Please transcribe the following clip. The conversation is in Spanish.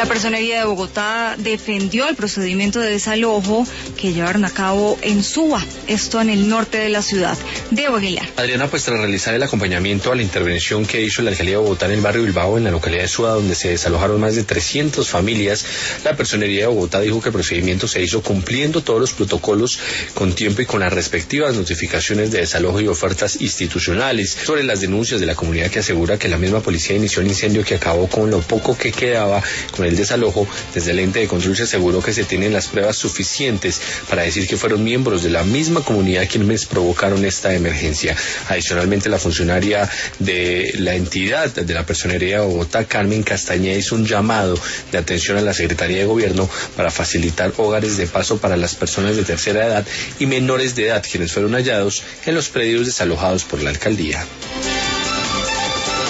La Personería de Bogotá defendió el procedimiento de desalojo que llevaron a cabo en Suba, esto en el norte de la ciudad. Diego Aguilar. Adriana, pues tras realizar el acompañamiento a la intervención que hizo la Alcaldía de Bogotá en el barrio Bilbao, en la localidad de Suba, donde se desalojaron más de 300 familias, la Personería de Bogotá dijo que el procedimiento se hizo cumpliendo todos los protocolos con tiempo y con las respectivas notificaciones de desalojo y ofertas institucionales. Sobre las denuncias de la comunidad que asegura que la misma policía inició el incendio que acabó con lo poco que quedaba con el desalojo, desde el ente de control se aseguró que se tienen las pruebas suficientes para decir que fueron miembros de la misma comunidad quienes provocaron esta emergencia. Adicionalmente, la funcionaria de la entidad de la Personería de Bogotá, Carmen Castañeda, hizo un llamado de atención a la Secretaría de Gobierno para facilitar hogares de paso para las personas de tercera edad y menores de edad quienes fueron hallados en los predios desalojados por la alcaldía.